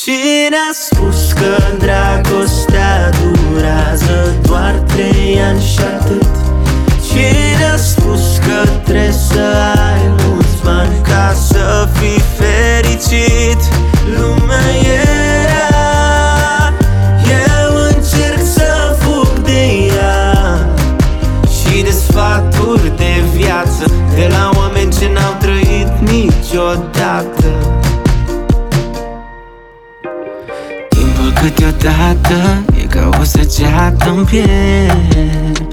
Cine a spus că dragostea durează doar 3 ani și atât? Cine a spus că trebuie să ai mulți bani ca să fii fericit? Lumea e rea, eu încerc să fug de ea și de sfaturi de viață de la oameni ce n-au trăit niciodată. Timpul câteodată e ca o săgeată în piept,